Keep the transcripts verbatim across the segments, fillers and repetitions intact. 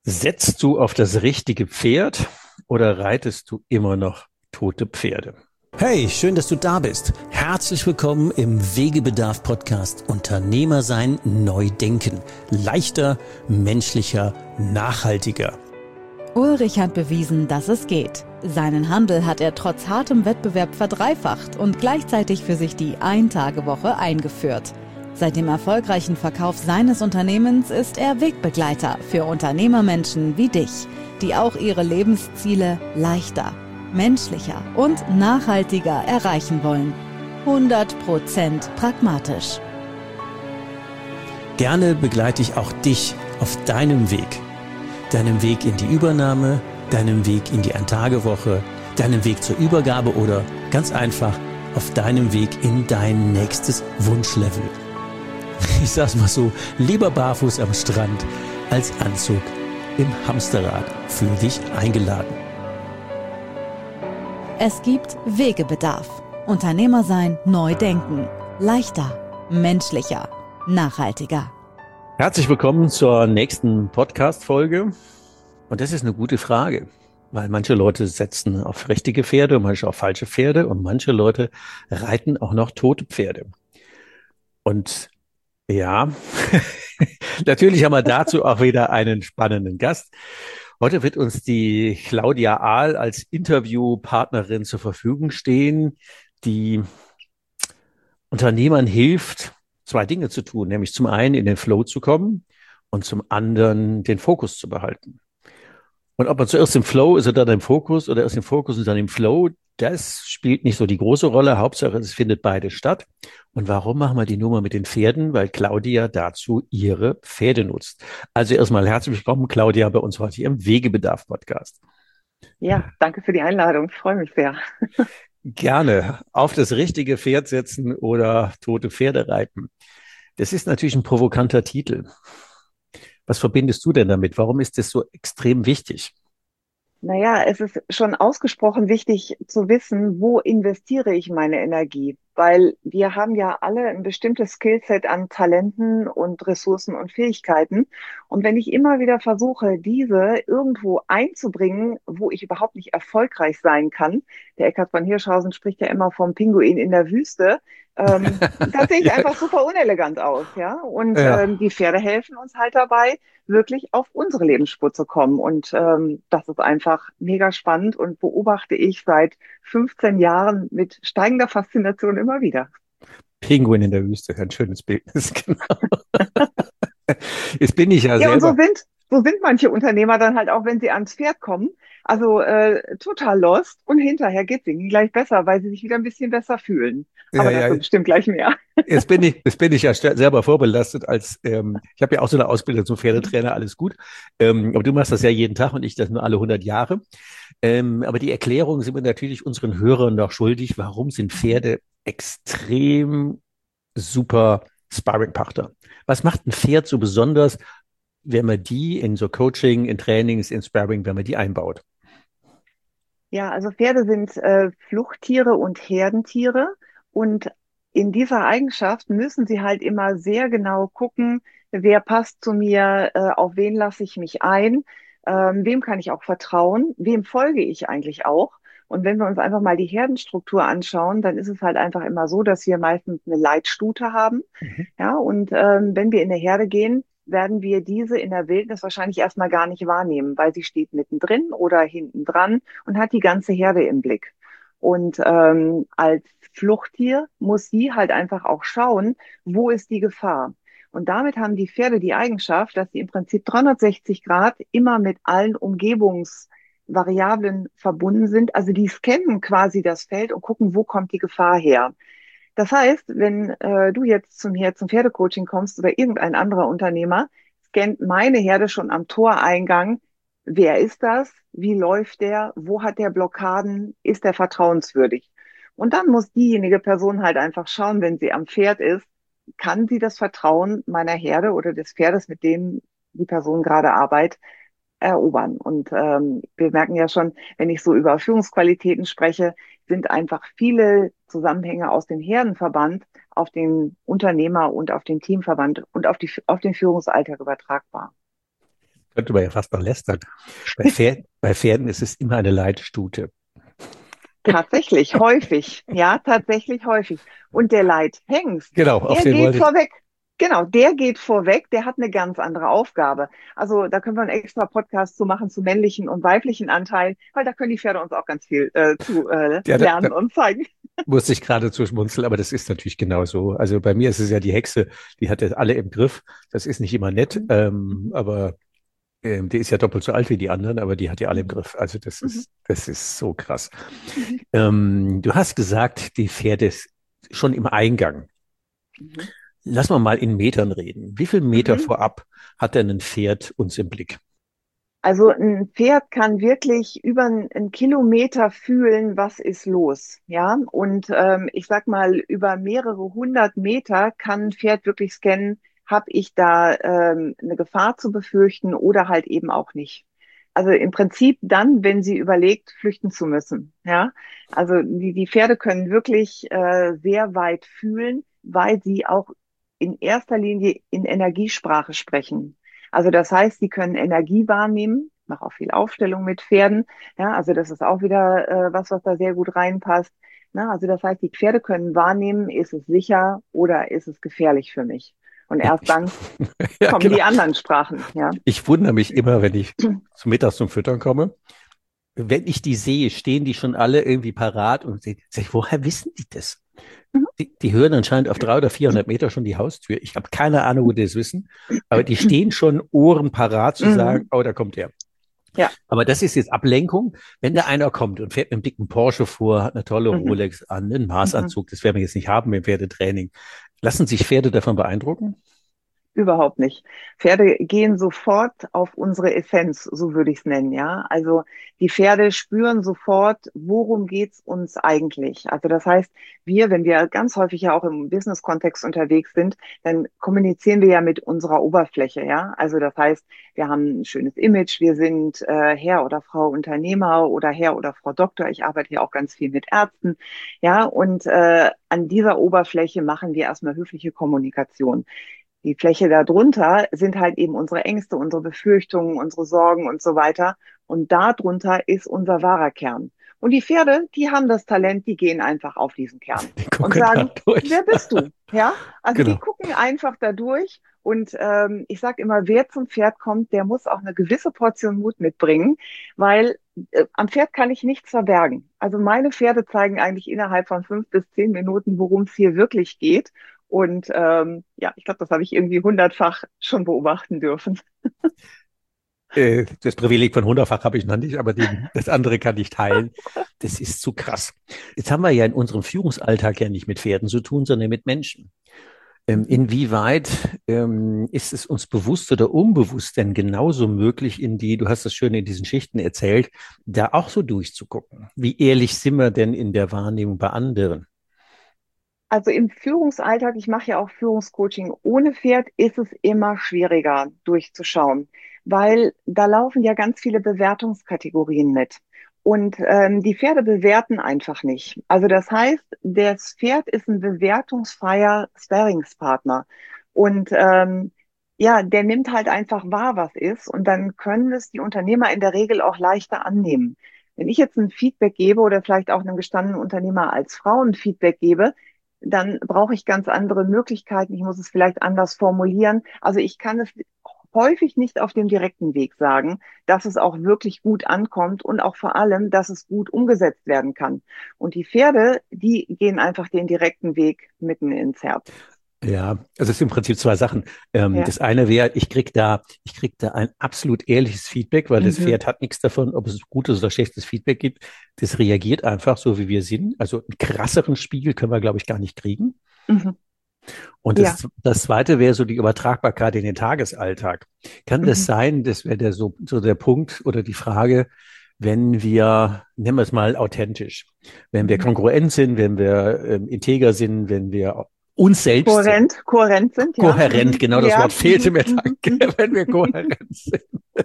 Setzt du auf das richtige Pferd oder reitest du immer noch tote Pferde? Hey, schön, dass du da bist. Herzlich willkommen im Wegebedarf-Podcast Unternehmer sein, neu denken. Leichter, menschlicher, nachhaltiger. Ulrich hat bewiesen, dass es geht. Seinen Handel hat er trotz hartem Wettbewerb verdreifacht und gleichzeitig für sich die Ein-Tage-Woche eingeführt. Seit dem erfolgreichen Verkauf seines Unternehmens ist er Wegbegleiter für Unternehmermenschen wie dich, die auch ihre Lebensziele leichter, menschlicher und nachhaltiger erreichen wollen. hundert Prozent pragmatisch. Gerne begleite ich auch dich auf deinem Weg. Deinem Weg in die Übernahme, deinem Weg in die Ein-Tage-Woche, deinem Weg zur Übergabe oder ganz einfach auf deinem Weg in dein nächstes Wunschlevel. Ich sag's mal so, lieber barfuß am Strand als Anzug im Hamsterrad. Fühl dich eingeladen. Es gibt Wegebedarf. Unternehmer sein, neu denken. Leichter, menschlicher, nachhaltiger. Herzlich willkommen zur nächsten Podcast-Folge. Und das ist eine gute Frage, weil manche Leute setzen auf richtige Pferde und manche auf falsche Pferde und manche Leute reiten auch noch tote Pferde. Und ja, natürlich haben wir dazu auch wieder einen spannenden Gast. Heute wird uns die Claudia Ahl als Interviewpartnerin zur Verfügung stehen, die Unternehmern hilft, zwei Dinge zu tun, nämlich zum einen in den Flow zu kommen und zum anderen den Fokus zu behalten. Und ob man zuerst im Flow ist oder dann im Fokus oder erst im Fokus und dann im Flow, das spielt nicht so die große Rolle. Hauptsache, es findet beides statt. Und warum machen wir die Nummer mit den Pferden? Weil Claudia dazu ihre Pferde nutzt. Also erstmal herzlich willkommen, Claudia, bei uns heute hier im Wegebedarf-Podcast. Ja, danke für die Einladung. Ich freue mich sehr. Gerne auf das richtige Pferd setzen oder tote Pferde reiten. Das ist natürlich ein provokanter Titel. Was verbindest du denn damit? Warum ist das so extrem wichtig? Naja, es ist schon ausgesprochen wichtig zu wissen, wo investiere ich meine Energie? Weil wir haben ja alle ein bestimmtes Skillset an Talenten und Ressourcen und Fähigkeiten. Und wenn ich immer wieder versuche, diese irgendwo einzubringen, wo ich überhaupt nicht erfolgreich sein kann, der Eckhard von Hirschhausen spricht ja immer vom Pinguin in der Wüste, ähm, dann sehe ich Ja, einfach super unelegant aus, ja. Und ja. ähm, die Pferde helfen uns halt dabei, wirklich auf unsere Lebensspur zu kommen. Und ähm, das ist einfach mega spannend und beobachte ich seit fünfzehn Jahren mit steigender Faszination immer wieder. Pinguin in der Wüste, ein schönes Bild. Genau. Jetzt bin ich ja Ja, und so selber. sind, so sind manche Unternehmer dann halt auch, wenn sie ans Pferd kommen, also äh, total lost und hinterher geht's ihnen gleich besser, weil sie sich wieder ein bisschen besser fühlen. Ja, Aber ja, dazu bestimmt gleich mehr. jetzt bin ich, jetzt bin ich ja st- selber vorbelastet als, ähm, ich habe ja auch so eine Ausbildung zum Pferdetrainer, alles gut. Ähm, aber du machst das ja jeden Tag und ich das nur alle hundert Jahre. Ähm, aber die Erklärung sind wir natürlich unseren Hörern noch schuldig. Warum sind Pferde extrem super Sparringpartner? Was macht ein Pferd so besonders, wenn man die in so Coaching, in Trainings, in Sparring, wenn man die einbaut? Ja, also Pferde sind äh, Fluchttiere und Herdentiere und in dieser Eigenschaft müssen sie halt immer sehr genau gucken, wer passt zu mir, äh, auf wen lasse ich mich ein, ähm, wem kann ich auch vertrauen, wem folge ich eigentlich auch. Und wenn wir uns einfach mal die Herdenstruktur anschauen, dann ist es halt einfach immer so, dass wir meistens eine Leitstute haben. Mhm. Ja, und ähm, wenn wir in eine Herde gehen, werden wir diese in der Wildnis wahrscheinlich erstmal gar nicht wahrnehmen, weil sie steht mittendrin oder hinten dran und hat die ganze Herde im Blick. Und ähm, als Fluchttier muss sie halt einfach auch schauen, wo ist die Gefahr. Und damit haben die Pferde die Eigenschaft, dass sie im Prinzip dreihundertsechzig Grad immer mit allen Umgebungsvariablen verbunden sind. Also die scannen quasi das Feld und gucken, wo kommt die Gefahr her. Das heißt, wenn äh, du jetzt zum, hier zum Pferdecoaching kommst oder irgendein anderer Unternehmer, scannt meine Herde schon am Toreingang. Wer ist das? Wie läuft der? Wo hat der Blockaden? Ist der vertrauenswürdig? Und dann muss diejenige Person halt einfach schauen, wenn sie am Pferd ist, kann sie das Vertrauen meiner Herde oder des Pferdes, mit dem die Person gerade arbeitet, erobern. Und ähm, wir merken ja schon, wenn ich so über Führungsqualitäten spreche, sind einfach viele Zusammenhänge aus dem Herdenverband auf den Unternehmer und auf den Teamverband und auf die, auf den Führungsalltag übertragbar. Könnte man ja fast noch lästern. Bei Pferden, bei Pferden ist es immer eine Leitstute. Tatsächlich, häufig. Ja, tatsächlich häufig. Und der Leithengst, Genau, auf der den geht wollte ich. vorweg. Genau, der geht vorweg, der hat eine ganz andere Aufgabe. Also da können wir einen extra Podcast zu machen zu männlichen und weiblichen Anteilen, weil da können die Pferde uns auch ganz viel äh, zu äh, Ja, da, da lernen und zeigen. musste ich gerade zu schmunzeln, aber das ist natürlich genau so. Also bei mir ist es ja die Hexe, die hat das alle im Griff. Das ist nicht immer nett, Mhm. ähm, aber ähm, die ist ja doppelt so alt wie die anderen, aber die hat ja alle im Mhm. Griff. Also das Mhm. ist, das ist so krass. Mhm. Ähm, du hast gesagt, die Pferde schon im Eingang. Mhm. Lass mal mal in Metern reden. Wie viel Meter Mhm. vorab hat denn ein Pferd uns im Blick? Also ein Pferd kann wirklich über einen einen Kilometer fühlen, was ist los, ja. Und ähm, ich sag mal, über mehrere hundert Meter kann ein Pferd wirklich scannen, habe ich da ähm, eine Gefahr zu befürchten oder halt eben auch nicht. Also im Prinzip dann, wenn sie überlegt, flüchten zu müssen, ja. Also die, die Pferde können wirklich äh, sehr weit fühlen, weil sie auch in erster Linie in Energiesprache sprechen. Also das heißt, die können Energie wahrnehmen. Ich mache auch viel Aufstellung mit Pferden. Ja, also das ist auch wieder äh, was, was da sehr gut reinpasst. Na, also das heißt, die Pferde können wahrnehmen, ist es sicher oder ist es gefährlich für mich. Und erst Ich, dann ja, kommen genau. die anderen Sprachen. Ja. Ich wundere mich immer, wenn ich zum Mittag zum Füttern komme. Wenn ich die sehe, stehen die schon alle irgendwie parat und sag ich, woher wissen die das? Die, die hören anscheinend auf dreihundert oder vierhundert Meter schon die Haustür. Ich habe keine Ahnung, wo die das wissen, aber die stehen schon Ohren parat zu sagen, Mhm. oh, da kommt der. Ja. Aber das ist jetzt Ablenkung. Wenn da einer kommt und fährt mit einem dicken Porsche vor, hat eine tolle Mhm. Rolex an, einen Mhm. Maßanzug, das werden wir jetzt nicht haben im Pferdetraining. Lassen sich Pferde davon beeindrucken? Überhaupt nicht. Pferde gehen sofort auf unsere Essenz, so würde ich es nennen, ja. Also die Pferde spüren sofort, worum geht's uns eigentlich. Also das heißt, wir, wenn wir ganz häufig ja auch im Business-Kontext unterwegs sind, dann kommunizieren wir ja mit unserer Oberfläche, ja. Also das heißt, wir haben ein schönes Image, wir sind äh, Herr oder Frau Unternehmer oder Herr oder Frau Doktor. Ich arbeite hier auch ganz viel mit Ärzten, ja. Und äh, an dieser Oberfläche machen wir erstmal höfliche Kommunikation. Die Fläche darunter sind halt eben unsere Ängste, unsere Befürchtungen, unsere Sorgen und so weiter. Und darunter ist unser wahrer Kern. Und die Pferde, die haben das Talent, die gehen einfach auf diesen Kern Die und gucken da sagen, durch. wer bist du? Ja, also die Genau. gucken einfach da durch. Und ähm, ich sage immer, wer zum Pferd kommt, der muss auch eine gewisse Portion Mut mitbringen, weil äh, am Pferd kann ich nichts verbergen. Also meine Pferde zeigen eigentlich innerhalb von fünf bis zehn Minuten, worum es hier wirklich geht. Und ähm, ja, ich glaube, das habe ich irgendwie hundertfach schon beobachten dürfen. Äh, das Privileg von hundertfach habe ich noch nicht, aber den, das andere kann ich teilen. Das ist zu krass. Jetzt haben wir ja in unserem Führungsalltag ja nicht mit Pferden zu tun, sondern mit Menschen. Ähm, Mhm. inwieweit ähm, ist es uns bewusst oder unbewusst denn genauso möglich, in die, du hast das schön in diesen Schichten erzählt, da auch so durchzugucken? Wie ehrlich sind wir denn in der Wahrnehmung bei anderen? Also im Führungsalltag, ich mache ja auch Führungscoaching ohne Pferd, ist es immer schwieriger durchzuschauen, weil da laufen ja ganz viele Bewertungskategorien mit. Und ähm, die Pferde bewerten einfach nicht. Also das heißt, das Pferd ist ein bewertungsfreier Sparringspartner. Und ähm, ja, der nimmt halt einfach wahr, was ist. Und dann können es die Unternehmer in der Regel auch leichter annehmen. Wenn ich jetzt ein Feedback gebe oder vielleicht auch einem gestandenen Unternehmer als Frau ein Feedback gebe, dann brauche ich ganz andere Möglichkeiten. Ich muss es vielleicht anders formulieren. Also ich kann es häufig nicht auf dem direkten Weg sagen, dass es auch wirklich gut ankommt und auch vor allem, dass es gut umgesetzt werden kann. Und die Pferde, die gehen einfach den direkten Weg mitten ins Herz. Ja, also es sind im Prinzip zwei Sachen. Ähm, Ja. das eine wäre, ich krieg da, ich krieg da ein absolut ehrliches Feedback, weil das Mhm. Pferd hat nichts davon, ob es gutes oder schlechtes Feedback gibt. Das reagiert einfach so, wie wir sind. Also einen krasseren Spiegel können wir, glaube ich, gar nicht kriegen. Mhm. Und Ja. das, das zweite wäre so die Übertragbarkeit in den Tagesalltag. Kann das Mhm. sein, das wäre der so, so der Punkt oder die Frage, wenn wir, nennen wir es mal authentisch, wenn wir Mhm. kongruent sind, wenn wir ähm, integer sind, wenn wir uns selbst sind, Kohärent, kohärent sind, ja. kohärent, Mhm. genau das Ja. Wort fehlte Mhm. mir, Mhm. danke, wenn wir kohärent sind,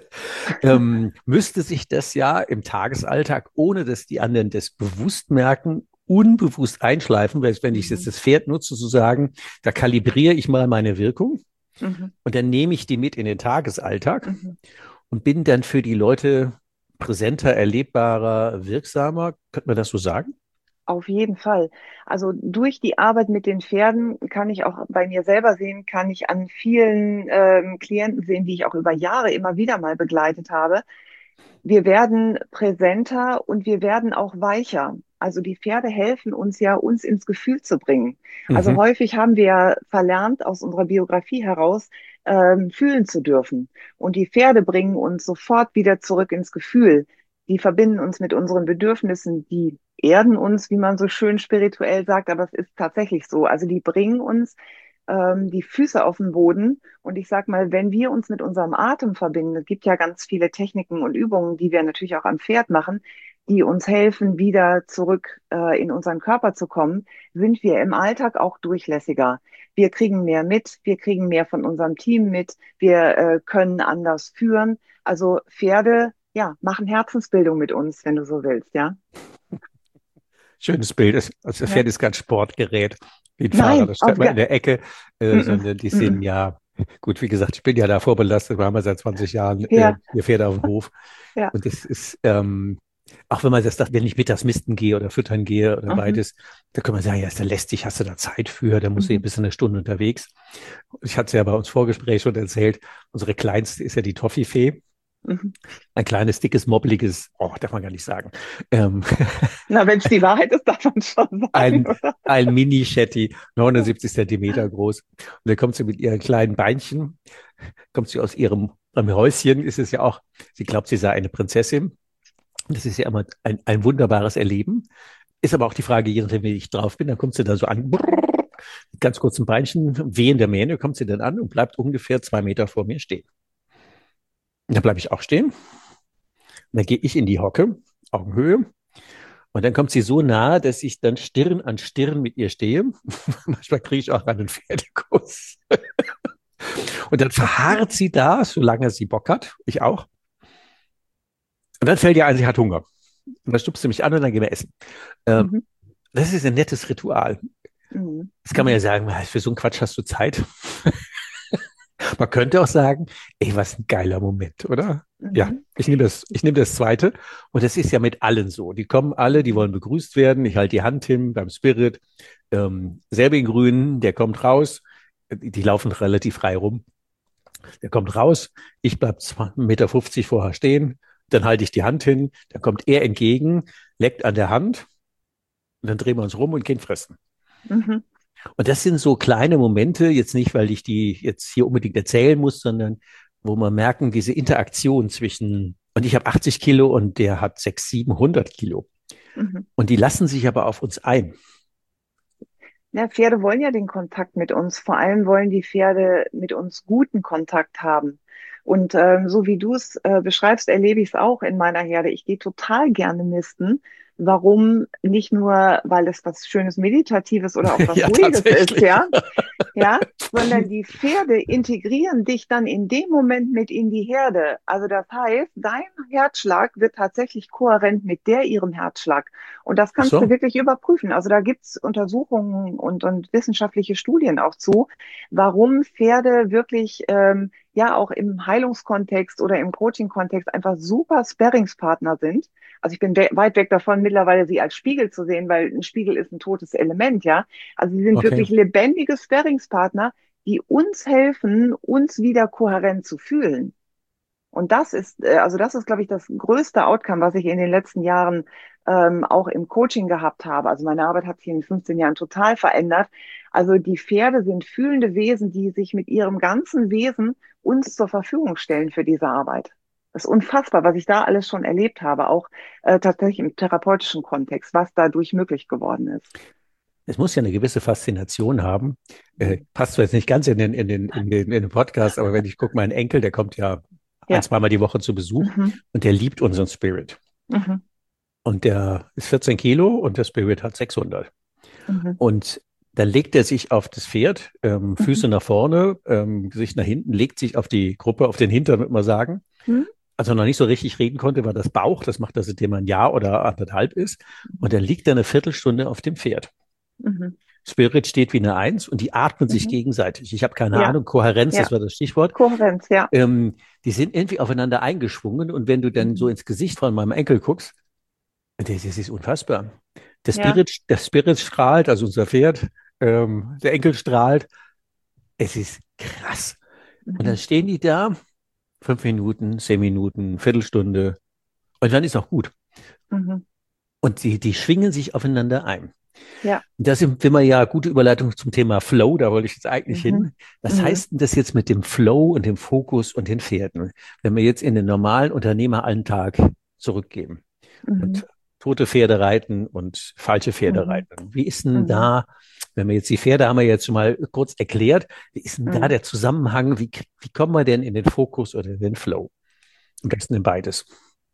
ähm, müsste sich das ja im Tagesalltag, ohne dass die anderen das bewusst merken, unbewusst einschleifen, weil wenn ich jetzt Mhm. das Pferd nutze, zu sagen, da kalibriere ich mal meine Wirkung Mhm. und dann nehme ich die mit in den Tagesalltag Mhm. und bin dann für die Leute präsenter, erlebbarer, wirksamer. Könnte man das so sagen? Auf jeden Fall. Also durch die Arbeit mit den Pferden kann ich auch bei mir selber sehen, kann ich an vielen ähm, Klienten sehen, die ich auch über Jahre immer wieder mal begleitet habe. Wir werden präsenter und wir werden auch weicher. Also die Pferde helfen uns ja, uns ins Gefühl zu bringen. Also Mhm. häufig haben wir ja verlernt, aus unserer Biografie heraus ähm, fühlen zu dürfen. Und die Pferde bringen uns sofort wieder zurück ins Gefühl. Die verbinden uns mit unseren Bedürfnissen, die erden uns, wie man so schön spirituell sagt, aber es ist tatsächlich so. Also die bringen uns ähm, die Füße auf den Boden. Und ich sag mal, wenn wir uns mit unserem Atem verbinden, es gibt ja ganz viele Techniken und Übungen, die wir natürlich auch am Pferd machen, die uns helfen, wieder zurück äh, in unseren Körper zu kommen, sind wir im Alltag auch durchlässiger. Wir kriegen mehr mit, wir kriegen mehr von unserem Team mit, wir äh, können anders führen. Also Pferde, ja, machen Herzensbildung mit uns, wenn du so willst, ja. Schönes Bild. Das, also das Ja. Pferd ist kein Sportgerät wie ein Fahrrad. Nein, Das auf stellt man gar, in der Ecke, mm, äh, mm, sondern die mm, sind mm. ja, gut, wie gesagt, ich bin ja da vorbelastet. Wir haben ja seit zwanzig Jahren äh, Ja, hier Pferde auf dem Hof. ja. Und das ist, ähm, auch wenn man das sagt, wenn ich mittags misten gehe oder füttern gehe oder Mhm, beides, da kann man sagen, ja, ist ja lästig, hast du da Zeit für, da musst du mhm, ein bisschen eine Stunde unterwegs. Ich hatte es ja bei uns Vorgespräch schon erzählt, unsere Kleinste ist ja die Toffifee. mhm. Ein kleines, dickes, mobbeliges, oh, darf man gar nicht sagen, ähm, Na, wenn es die Wahrheit ist, darf man schon sagen, ein, oder? ein Mini-Shetty, neunundsiebzig Zentimeter groß. Und dann kommt sie mit ihren kleinen Beinchen, kommt sie aus ihrem, ihrem Häuschen, ist es ja auch, sie glaubt, sie sei eine Prinzessin. Das ist ja immer ein, ein wunderbares Erleben. Ist aber auch die Frage, je nachdem, wie ich drauf bin, dann kommt sie da so an, mit ganz kurzen Beinchen, wehen der Mähne, kommt sie dann an und bleibt ungefähr zwei Meter vor mir stehen. Und dann bleibe ich auch stehen. Und dann gehe ich in die Hocke, Augenhöhe. Und dann kommt sie so nahe, dass ich dann Stirn an Stirn mit ihr stehe. Manchmal kriege ich auch einen Pferdekuss. Und dann verharrt sie da, solange sie Bock hat. Ich auch. Und dann fällt ihr ein, sie hat Hunger. Und dann stupst sie mich an und dann gehen wir essen. Ähm, Mhm, das ist ein nettes Ritual. mhm, Jetzt kann man ja mhm, sagen, für so einen Quatsch hast du Zeit. Man könnte auch sagen, ey, was ein geiler Moment, oder? Ja, mhm, ich nehme das, ich nehme das zweite. Und das ist ja mit allen so. Die kommen alle, die mhm, wollen begrüßt werden. Ich halte die Hand hin beim Spirit. Ähm, Grün, der kommt raus. Die, die laufen relativ frei rum. Der kommt raus. Ich bleib eins Meter fünfzig vorher stehen. Dann halte ich die Hand hin. Dann kommt er entgegen, leckt an der Hand. Und dann drehen wir uns rum und gehen fressen. mhm. Und das sind so kleine Momente, jetzt nicht, weil ich die jetzt hier unbedingt erzählen muss, sondern wo man merken, diese Interaktion zwischen, und ich habe achtzig Kilo und der hat sechshundert, siebenhundert Kilo. Mhm. Und die lassen sich aber auf uns ein. Ja, Pferde wollen ja den Kontakt mit uns. Vor allem wollen die Pferde mit uns guten Kontakt haben. Und ähm, so wie du es äh, beschreibst, erlebe ich es auch in meiner Herde. Ich gehe total gerne misten. Warum? Nicht nur, weil es was Schönes, Meditatives oder auch was Ja, Ruhiges ist, tatsächlich. ja, ja, sondern die Pferde integrieren dich dann in dem Moment mit in die Herde. Also das heißt, dein Herzschlag wird tatsächlich kohärent mit der ihrem Herzschlag. Und das Ach kannst du so, wirklich überprüfen. Also da gibt's Untersuchungen und, und wissenschaftliche Studien auch zu, warum Pferde wirklich ähm, ja auch im Heilungskontext oder im Coaching-Kontext einfach super Sparringspartner sind. Also ich bin we weit weg davon, mittlerweile sie als Spiegel zu sehen, weil ein Spiegel ist ein totes Element, ja. Also sie sind okay. wirklich lebendige Sparringspartner, die uns helfen, uns wieder kohärent zu fühlen. Und das ist, äh, also das ist, glaube ich, das größte Outcome, was ich in den letzten Jahren ähm, auch im Coaching gehabt habe. Also meine Arbeit hat sich in den fünfzehn Jahren total verändert. Also die Pferde sind fühlende Wesen, die sich mit ihrem ganzen Wesen uns zur Verfügung stellen für diese Arbeit. Das ist unfassbar, was ich da alles schon erlebt habe, auch äh, tatsächlich im therapeutischen Kontext, was dadurch möglich geworden ist. Es muss ja eine gewisse Faszination haben. Äh, Mhm. passt zwar jetzt nicht ganz in den, in den, in den, in den Podcast, aber wenn ich gucke, mein Enkel, der kommt ja ein, Ja. zweimal die Woche zu Besuch Mhm. und der liebt unseren Spirit. Mhm. Und der ist vierzehn Kilo und der Spirit hat sechshundert. Mhm. Und dann legt er sich auf das Pferd, ähm, Mhm. Füße nach vorne, ähm, Gesicht nach hinten, legt sich auf die Gruppe, auf den Hintern, würde man sagen. Mhm. Als er noch nicht so richtig reden konnte, war das Bauch. Das macht er, seitdem er ein Jahr oder anderthalb ist. Und dann liegt er eine Viertelstunde auf dem Pferd. Mhm. Spirit steht wie eine Eins und die atmen sich Mhm. gegenseitig. Ich habe keine Ja, Ahnung, Kohärenz, ja. das war das Stichwort. Kohärenz, ja. Ähm, die sind irgendwie aufeinander eingeschwungen und wenn du dann so Mhm. ins Gesicht von meinem Enkel guckst, das, das ist unfassbar. Der Ja. Spirit, der Spirit strahlt, also unser Pferd, ähm, der Enkel strahlt. Es ist krass. Und dann Mhm. stehen die da, fünf Minuten, zehn Minuten, Viertelstunde und dann ist auch gut. Mhm. Und die, die schwingen sich aufeinander ein. Ja. Und das sind immer ja gute Überleitung zum Thema Flow, da wollte ich jetzt eigentlich Mhm. hin. Was Mhm. heißt denn das jetzt mit dem Flow und dem Fokus und den Pferden? Wenn wir jetzt in den normalen Unternehmeralltag zurückgehen Mhm. und tote Pferde reiten und falsche Pferde Mhm. reiten. Wie ist denn Mhm. da, wenn wir jetzt die Pferde haben wir jetzt schon mal kurz erklärt, wie ist denn da Mhm. der Zusammenhang? Wie, wie kommen wir denn in den Fokus oder in den Flow? Am besten in beides.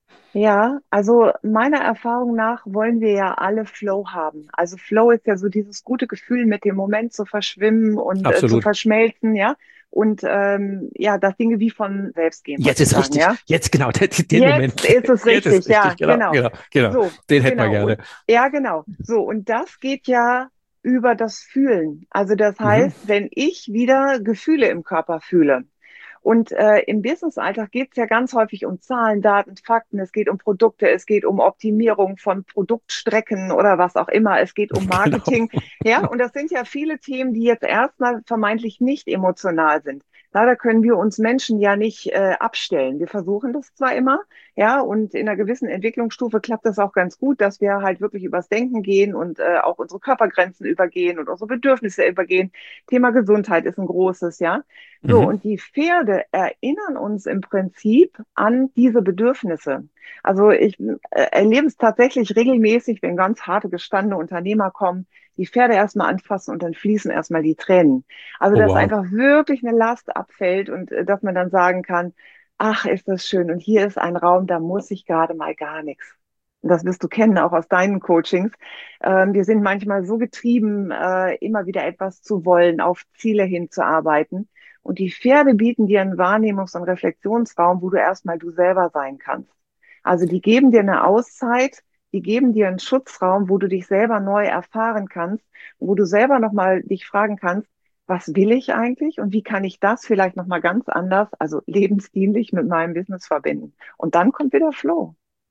Ja, also meiner Erfahrung nach wollen wir ja alle Flow haben. Also Flow ist ja so dieses gute Gefühl, mit dem Moment zu verschwimmen und äh, zu Absolut. verschmelzen, ja. Und ähm, ja, dass Dinge wie von selbst gehen, Jetzt wollte ich ist sagen, richtig. ja. Jetzt genau, den, den Jetzt Moment. ist es Jetzt ist richtig, richtig. ja, Genau, genau. genau, genau. So, Den hätten wir genau. gerne. Und ja, genau. So, und das geht ja über das Fühlen. Also das Mhm. heißt, wenn ich wieder Gefühle im Körper fühle. Und äh, im Business-Alltag geht es ja ganz häufig um Zahlen, Daten, Fakten. Es geht um Produkte, es geht um Optimierung von Produktstrecken oder was auch immer. Es geht um Genau. Marketing. Ja, und das sind ja viele Themen, die jetzt erstmal vermeintlich nicht emotional sind. Leider können wir uns Menschen ja nicht äh, abstellen. Wir versuchen das zwar immer, ja, und in einer gewissen Entwicklungsstufe klappt das auch ganz gut, dass wir halt wirklich übers Denken gehen und äh, auch unsere Körpergrenzen übergehen und unsere Bedürfnisse übergehen. Thema Gesundheit ist ein großes, ja. So, Mhm. und die Pferde erinnern uns im Prinzip an diese Bedürfnisse. Also ich äh, erlebe es tatsächlich regelmäßig, wenn ganz harte, gestandene Unternehmer kommen, die Pferde erstmal anfassen und dann fließen erstmal die Tränen. Also Oh dass wow. einfach wirklich eine Last abfällt und äh, dass man dann sagen kann, ach, ist das schön. Und hier ist ein Raum, da muss ich gerade mal gar nichts. Und das wirst du kennen, auch aus deinen Coachings. Ähm, wir sind manchmal so getrieben, äh, immer wieder etwas zu wollen, auf Ziele hinzuarbeiten. Und die Pferde bieten dir einen Wahrnehmungs- und Reflexionsraum, wo du erstmal du selber sein kannst. Also die geben dir eine Auszeit, die geben dir einen Schutzraum, wo du dich selber neu erfahren kannst, wo du selber nochmal dich fragen kannst, was will ich eigentlich und wie kann ich das vielleicht nochmal ganz anders, also lebensdienlich mit meinem Business verbinden. Und dann kommt wieder Flow.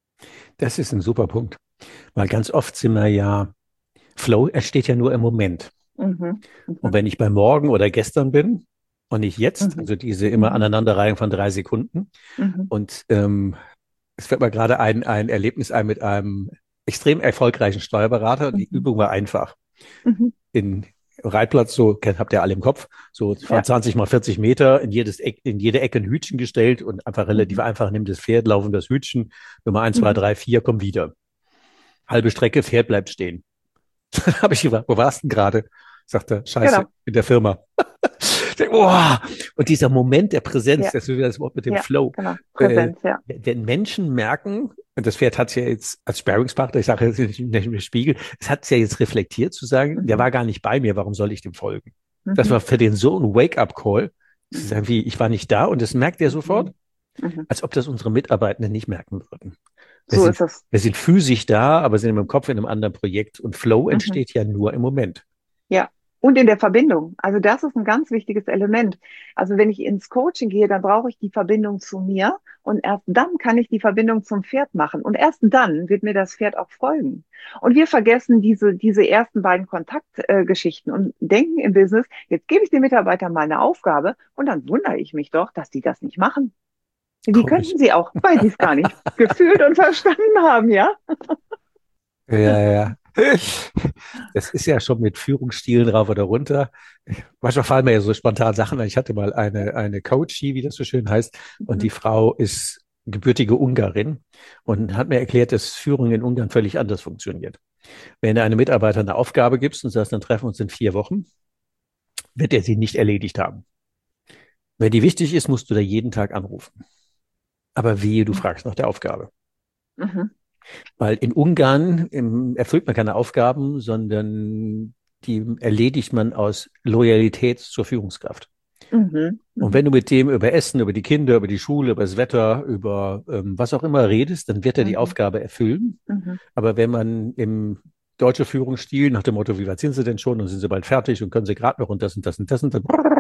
Das ist ein super Punkt. Weil ganz oft sind wir ja, Flow entsteht ja nur im Moment. Mhm. Und Mhm. wenn ich bei morgen oder gestern bin und nicht jetzt, Mhm. also diese immer Mhm. Aneinanderreihung von drei Sekunden. Mhm. Und ähm, es fällt mir gerade ein, ein Erlebnis ein mit einem extrem erfolgreichen Steuerberater. Die Mhm. Übung war einfach. Mhm. In Reitplatz, so kennt- habt ihr alle im Kopf, so von Ja. zwanzig mal vierzig Meter, in jedes Eck, in jede Ecke ein Hütchen gestellt und einfach relativ Mhm. einfach, nimmt das Pferd, laufen das Hütchen, Nummer eins, zwei, Mhm. drei, vier, komm wieder. Halbe Strecke, Pferd bleibt stehen. Dann habe ich gefragt, wo warst du denn gerade? Sagt er, scheiße, Genau. in der Firma. Oh, und dieser Moment der Präsenz, Ja. das ist wieder das Wort mit dem Ja. Flow. Genau. Äh, Präsenz, ja. wenn Menschen merken, und das Pferd hat es ja jetzt als Sparringspartner, ich sage jetzt nicht im Spiegel, es hat es ja jetzt reflektiert zu sagen, der Mhm. war gar nicht bei mir, warum soll ich dem folgen? Das Mhm. war für den so ein Wake-up-Call, zu Mhm. sagen, wie, ich war nicht da und das merkt er sofort, Mhm. Mhm. als ob das unsere Mitarbeitenden nicht merken würden. Wir So sind, ist es. wir sind physisch da, aber sind im Kopf in einem anderen Projekt und Flow Mhm. entsteht ja nur im Moment. Ja. Und in der Verbindung. Also das ist ein ganz wichtiges Element. Also wenn ich ins Coaching gehe, dann brauche ich die Verbindung zu mir und erst dann kann ich die Verbindung zum Pferd machen und erst dann wird mir das Pferd auch folgen. Und wir vergessen diese, diese ersten beiden Kontaktgeschichten äh, und denken im Business, jetzt gebe ich den Mitarbeitern mal eine Aufgabe und dann wundere ich mich doch, dass die das nicht machen. Die Komisch. könnten sie auch, weil sie es gar nicht gefühlt und verstanden haben, ja? Ja, ja. Das ist ja schon mit Führungsstilen rauf oder runter. Manchmal fallen mir ja so spontan Sachen ein. Ich hatte mal eine, eine Coachie, wie das so schön heißt, und Mhm. die Frau ist gebürtige Ungarin und hat mir erklärt, dass Führung in Ungarn völlig anders funktioniert. Wenn du einem Mitarbeiter eine Aufgabe gibst und sagst, dann treffen wir uns in vier Wochen, wird er sie nicht erledigt haben. Wenn die wichtig ist, musst du da jeden Tag anrufen. Aber wehe, du fragst nach der Aufgabe. Mhm. Weil in Ungarn ähm, erfüllt man keine Aufgaben, sondern die erledigt man aus Loyalität zur Führungskraft. Mhm. Und Mhm. wenn du mit dem über Essen, über die Kinder, über die Schule, über das Wetter, über ähm, was auch immer redest, dann wird er die Mhm. Aufgabe erfüllen. Mhm. Aber wenn man im deutsche Führungsstil nach dem Motto, wie weit sind Sie denn schon und sind Sie bald fertig und können Sie gerade noch und das und das und das und dann,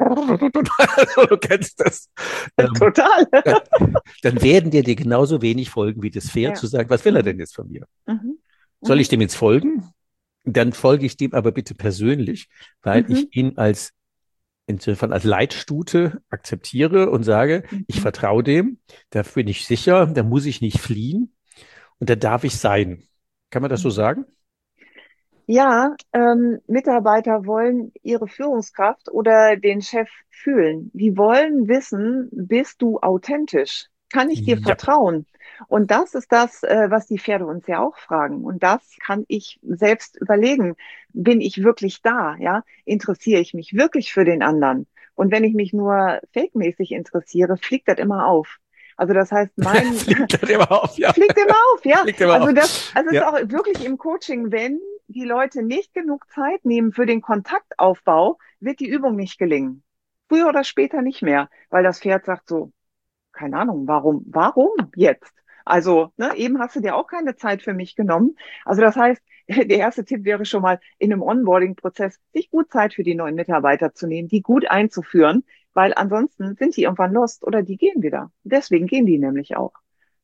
also, du kennst das. Ähm, Total. dann, dann werden dir dir genauso wenig folgen wie das Pferd, Ja. zu sagen, was will er denn jetzt von mir? Mhm. Soll ich Mhm. dem jetzt folgen? Dann folge ich dem aber bitte persönlich, weil Mhm. ich ihn als insofern als Leitstute akzeptiere und sage, ich Mhm. vertraue dem, da bin ich sicher, da muss ich nicht fliehen und da darf ich sein. Kann man das so Mhm. sagen? Ja, ähm, Mitarbeiter wollen ihre Führungskraft oder den Chef fühlen. Die wollen wissen, bist du authentisch? Kann ich dir Ja. vertrauen? Und das ist das, äh, was die Pferde uns ja auch fragen. Und das kann ich selbst überlegen. Bin ich wirklich da? Ja, interessiere ich mich wirklich für den anderen? Und wenn ich mich nur fake-mäßig interessiere, fliegt das immer auf. Also das heißt, mein, Fliegt dann immer auf, ja. fliegt immer auf, ja. Fliegt immer Also auf. das, also es ist Ja. auch wirklich im Coaching, wenn die Leute nicht genug Zeit nehmen für den Kontaktaufbau, wird die Übung nicht gelingen. Früher oder später nicht mehr, weil das Pferd sagt so, keine Ahnung, warum, warum jetzt? Also, ne, eben hast du dir auch keine Zeit für mich genommen. Also das heißt, der erste Tipp wäre schon mal in einem Onboarding-Prozess, sich gut Zeit für die neuen Mitarbeiter zu nehmen, die gut einzuführen, weil ansonsten sind die irgendwann lost oder die gehen wieder. Deswegen gehen die nämlich auch.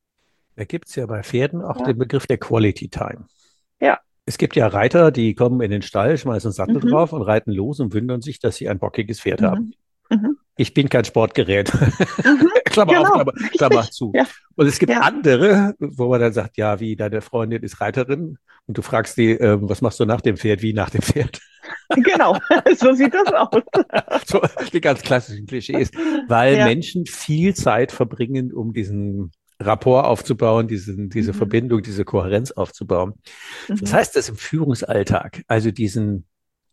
Da gibt es ja bei Pferden auch Ja, den Begriff der Quality Time. ja. Es gibt ja Reiter, die kommen in den Stall, schmeißen einen Sattel Mhm. drauf und reiten los und wundern sich, dass sie ein bockiges Pferd haben. Mhm. Mhm. Ich bin kein Sportgerät. Mhm. Klammer auf, Genau, Klammer, Klammer richtig. zu. Ja, Und es gibt ja, andere, wo man dann sagt, ja, wie deine Freundin ist Reiterin und du fragst die, äh, was machst du nach dem Pferd, wie nach dem Pferd? genau. So sieht das aus. So die ganz klassischen Klischees, weil Ja. Menschen viel Zeit verbringen, um diesen Rapport aufzubauen, diesen, diese Mhm. Verbindung, diese Kohärenz aufzubauen. Was Mhm. heißt das im Führungsalltag? Also diesen,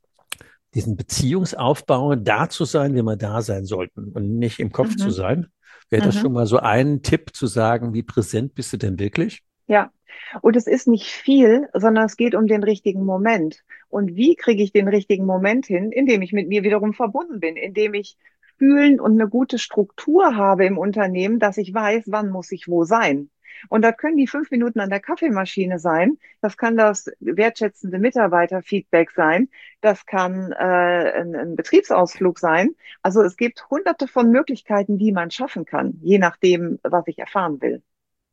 diesen Beziehungsaufbau, da zu sein, wie wir da sein sollten und nicht im Kopf zu Mhm. sein. Wäre das schon Mhm. mal so ein Tipp zu sagen, wie präsent bist du denn wirklich? Ja. Und es ist nicht viel, sondern es geht um den richtigen Moment. Und wie kriege ich den richtigen Moment hin? Indem ich mit mir wiederum verbunden bin, indem ich fühlen und eine gute Struktur habe im Unternehmen, dass ich weiß, wann muss ich wo sein. Und da können die fünf Minuten an der Kaffeemaschine sein. Das kann das wertschätzende Mitarbeiterfeedback sein. Das kann äh, ein, ein Betriebsausflug sein. Also es gibt hunderte von Möglichkeiten, die man schaffen kann, je nachdem, was ich erfahren will.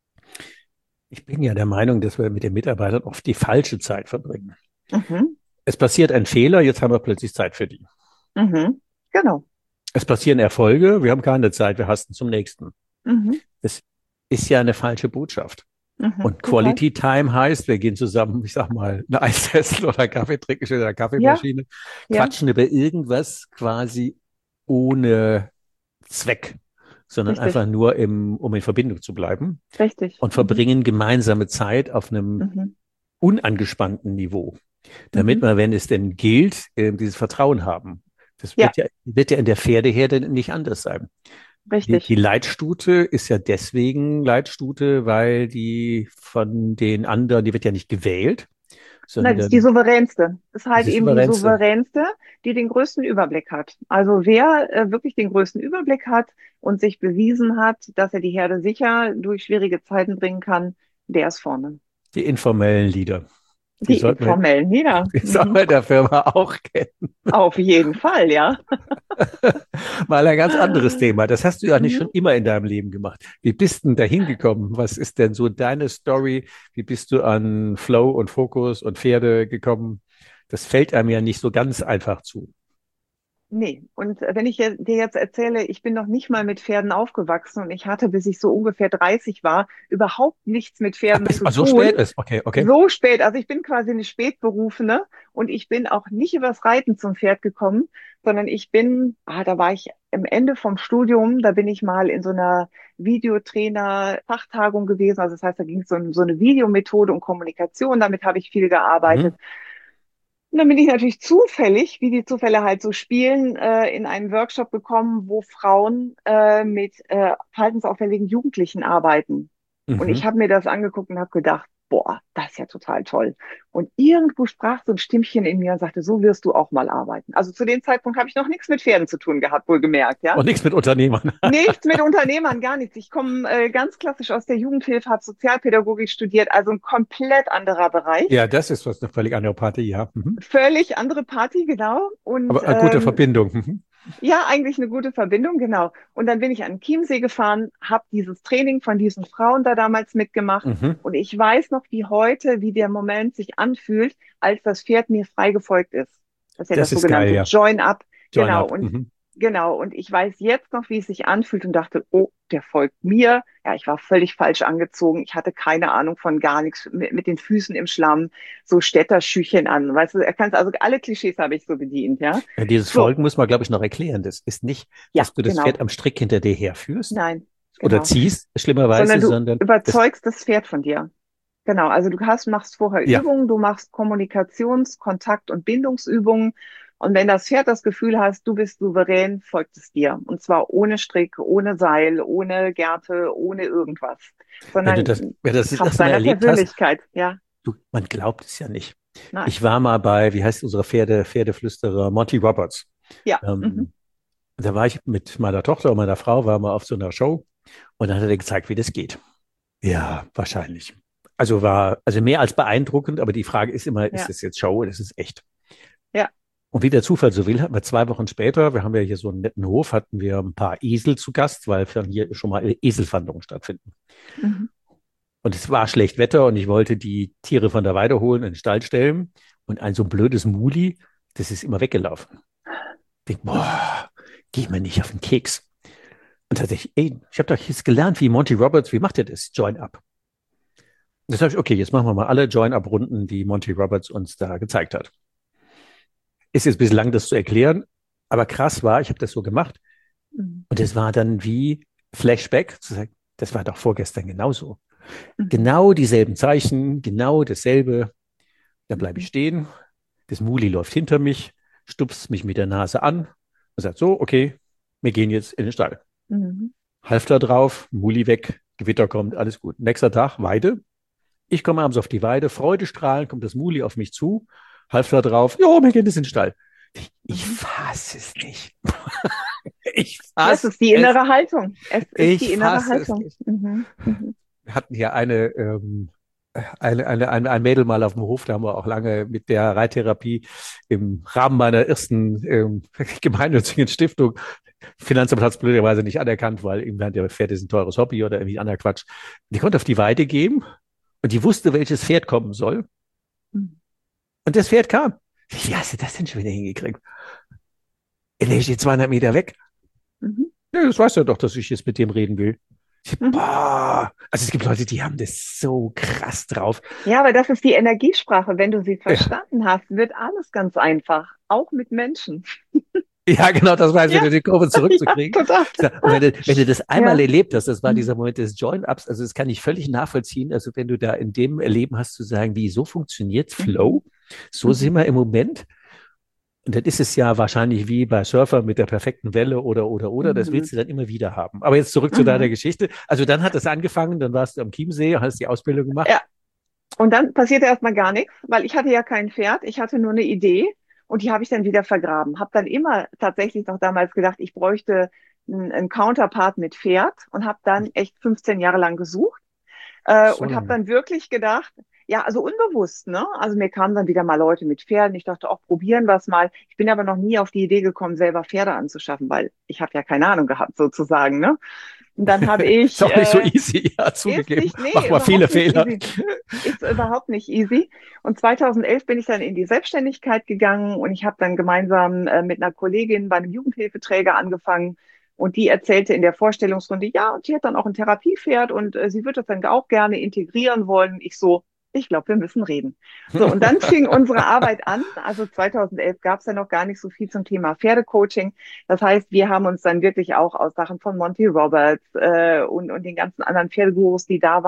Ich bin ja der Meinung, dass wir mit den Mitarbeitern oft die falsche Zeit verbringen. Mhm. Es passiert ein Fehler, jetzt haben wir plötzlich Zeit für die. Mhm. Genau. Es passieren Erfolge, wir haben keine Zeit, wir hasten zum nächsten. Mhm. Das ist ja eine falsche Botschaft. Mhm. Und Total. Quality Time heißt, wir gehen zusammen, ich sag mal, eine Eis essen oder einen Kaffee trinken in der Ja, Kaffeemaschine, ja, quatschen über irgendwas quasi ohne Zweck, sondern richtig, einfach nur im, um in Verbindung zu bleiben richtig. und Mhm. verbringen gemeinsame Zeit auf einem Mhm. unangespannten Niveau, damit Mhm. wir, wenn es denn gilt, äh, dieses Vertrauen haben. Das Ja, wird ja, wird ja in der Pferdeherde nicht anders sein. Die, die richtig. Leitstute ist ja deswegen Leitstute, weil die von den anderen, die wird ja nicht gewählt, Nein, das ist die sondern souveränste. Das ist das halt ist die eben die souveränste. souveränste, die den größten Überblick hat. Also wer äh, wirklich den größten Überblick hat und sich bewiesen hat, dass er die Herde sicher durch schwierige Zeiten bringen kann, der ist vorne. Die informellen Leader. Die Die sollten wir, formellen, ja. die sollten wir Mhm. in der Firma auch kennen. Auf jeden Fall, ja. Mal ein ganz anderes Thema. Das hast du ja nicht schon Mhm. immer in deinem Leben gemacht. Wie bist denn da hingekommen? Was ist denn so deine Story? Wie bist du an Flow und Fokus und Pferde gekommen? Das fällt einem ja nicht so ganz einfach zu. Nee, und wenn ich je- dir jetzt erzähle, ich bin noch nicht mal mit Pferden aufgewachsen und ich hatte, bis ich so ungefähr dreißig war, überhaupt nichts mit Ach, Pferden bis zu mal so tun. spät ist. Okay, okay. So spät, also ich bin quasi eine Spätberufene und ich bin auch nicht übers Reiten zum Pferd gekommen, sondern ich bin, ah, da war ich am Ende vom Studium, da bin ich mal in so einer Videotrainer-Fachtagung gewesen. Also das heißt, da ging es so um so eine Videomethode und Kommunikation, damit habe ich viel gearbeitet. Mhm. Und dann bin ich natürlich zufällig, wie die Zufälle halt so spielen, äh, in einen Workshop gekommen, wo Frauen äh, mit äh, verhaltensauffälligen Jugendlichen arbeiten. Und ich Mhm. habe mir das angeguckt und habe gedacht, boah, das ist ja total toll. Und irgendwo sprach so ein Stimmchen in mir und sagte, so wirst du auch mal arbeiten. Also zu dem Zeitpunkt habe ich noch nichts mit Pferden zu tun gehabt, wohlgemerkt, ja. Und nichts mit Unternehmern. Nichts mit Unternehmern, gar nichts. Ich komme äh, ganz klassisch aus der Jugendhilfe, habe Sozialpädagogik studiert, also ein komplett anderer Bereich. Ja, das ist was eine völlig andere Party, ja. Mhm. Völlig andere Party, genau. Und Aber eine gute ähm, Verbindung. Mhm. ja, eigentlich eine gute Verbindung, genau. Und dann bin ich an den Chiemsee gefahren, habe dieses Training von diesen Frauen da damals mitgemacht. Mhm. Und ich weiß noch wie heute, wie der Moment sich anfühlt, als das Pferd mir frei gefolgt ist. Das ist ja Das das ist geil, sogenannte ja. Join-up. Join Genau. up. Und Mhm. genau. Und ich weiß jetzt noch, wie es sich anfühlt und dachte, oh, der folgt mir. Ja, ich war völlig falsch angezogen. Ich hatte keine Ahnung von gar nichts, mit, mit den Füßen im Schlamm, so Städterschüchen an. Weißt du, er kann also alle Klischees habe ich so bedient, ja. Ja, dieses So, Folgen muss man, glaube ich, noch erklären. Das ist nicht, ja, dass du das Pferd genau. am Strick hinter dir herführst Nein, oder genau. ziehst, Sondern schlimmerweise, du sondern das, überzeugst das Pferd von dir. Genau, also du hast, machst vorher ja, Übungen, du machst Kommunikations-, Kontakt- und Bindungsübungen. Und wenn das Pferd das Gefühl hast, du bist souverän, folgt es dir. Und zwar ohne Strick, ohne Seil, ohne Gerte, ohne irgendwas. wenn du das, Sondern wenn du das das Kraft erste Mal seiner erlebt hast, Persönlichkeit. Ja, du, man glaubt es ja nicht. nein. Ich war mal bei, wie heißt unser Pferde, Pferdeflüsterer, Monty Roberts. Ja. Mhm. Ähm, da war ich mit meiner Tochter und meiner Frau, waren wir auf so einer Show und dann hat er gezeigt, wie das geht. Ja, wahrscheinlich. Also war, also mehr als beeindruckend, aber die Frage ist immer, ist Ja, das jetzt Show oder ist es echt? ja. Und wie der Zufall so will, hatten wir zwei Wochen später, wir haben ja hier so einen netten Hof, hatten wir ein paar Esel zu Gast, weil dann hier schon mal Eselwanderungen stattfinden. Mhm. Und es war schlecht Wetter und ich wollte die Tiere von der Weide holen, in den Stall stellen. Und ein so ein blödes Muli, das ist immer weggelaufen. Ich denk, boah, geh mir nicht auf den Keks. Und tatsächlich, ey, ich habe doch jetzt gelernt, wie Monty Roberts, wie macht er das? Join up. Und das habe ich, okay, jetzt machen wir mal alle Join-up-Runden, die Monty Roberts uns da gezeigt hat. Ist jetzt ein bisschen lang, das zu erklären, aber krass war, ich habe das so gemacht Mhm. und es war dann wie Flashback, zu sagen, das war doch vorgestern genauso. Mhm. Genau dieselben Zeichen, genau dasselbe. Dann bleibe ich Mhm. stehen, das Muli läuft hinter mich, stupst mich mit der Nase an und sagt so, okay, wir gehen jetzt in den Stall. Mhm. Halfter drauf, Muli weg, Gewitter kommt, alles gut. Nächster Tag, Weide. Ich komme abends auf die Weide, freudestrahlend kommt das Muli auf mich zu, Halfter drauf, jo, wir gehen jetzt in den Stall. Ich, ich Mhm. fasse es nicht. Ich Ja, es fasse ist die es. innere Haltung. Es ist die Ich innere fasse es Haltung. nicht. Mhm. Mhm. Wir hatten hier eine, ähm, eine, eine, eine, ein Mädel mal auf dem Hof, da haben wir auch lange mit der Reittherapie im Rahmen meiner ersten ähm, gemeinnützigen Stiftung, Finanzamt hat es blöderweise nicht anerkannt, weil eben der Pferd ist ein teures Hobby oder irgendwie anderer Quatsch. Die konnte auf die Weide gehen und die wusste, welches Pferd kommen soll. Mhm. Und das Pferd kam. Wie hast du das denn schon wieder hingekriegt? Er steht zweihundert Meter weg. Mhm. Ja, das weißt du doch, dass ich jetzt mit dem reden will. Ich, Mhm. boah. Also es gibt Leute, die haben das so krass drauf. Ja, aber das ist die Energiesprache. Wenn du sie Ja, verstanden hast, wird alles ganz einfach. Auch mit Menschen. ja, genau, das war Ja, wieder die Kurve ja, zurückzukriegen. total. So, und wenn du, wenn du das einmal Ja. erlebt hast, das war Mhm. dieser Moment des Join-Ups, also das kann ich völlig nachvollziehen. Also wenn du da in dem Erleben hast, zu sagen, wie so funktioniert Mhm. Flow, so sind Mhm. wir im Moment. Und dann ist es ja wahrscheinlich wie bei Surfern mit der perfekten Welle oder, oder, oder. Das Mhm. willst du dann immer wieder haben. Aber jetzt zurück zu deiner Mhm. Geschichte. Also dann hat es angefangen, dann warst du am Chiemsee, hast die Ausbildung gemacht. Ja, und dann passierte erstmal gar nichts, weil ich hatte ja kein Pferd, ich hatte nur eine Idee und die habe ich dann wieder vergraben. Habe dann immer tatsächlich noch damals gedacht, ich bräuchte einen, einen Counterpart mit Pferd und habe dann echt fünfzehn Jahre lang gesucht äh, So und habe lange. dann wirklich gedacht, ja, also unbewusst, ne? Also mir kamen dann wieder mal Leute mit Pferden. Ich dachte auch, probieren wir es mal. Ich bin aber noch nie auf die Idee gekommen, selber Pferde anzuschaffen, weil ich habe ja keine Ahnung gehabt, sozusagen, ne? Und dann habe Ist ich auch nicht so äh, easy, ja, ist zugegeben. nicht, nee, Macht mal viele überhaupt nicht Fehler. easy. Ist überhaupt nicht easy. Und zweitausendelf bin ich dann in die Selbstständigkeit gegangen und ich habe dann gemeinsam äh, mit einer Kollegin bei einem Jugendhilfeträger angefangen. Und die erzählte in der Vorstellungsrunde, ja, und sie hat dann auch ein Therapiepferd und äh, sie würde das dann auch gerne integrieren wollen. Ich so, ich glaube, wir müssen reden. So, und dann fing unsere Arbeit an. Also zweitausendelf gab es ja noch gar nicht so viel zum Thema Pferdecoaching. Das heißt, wir haben uns dann wirklich auch aus Sachen von Monty Roberts äh, und, und den ganzen anderen Pferdegurus, die da waren,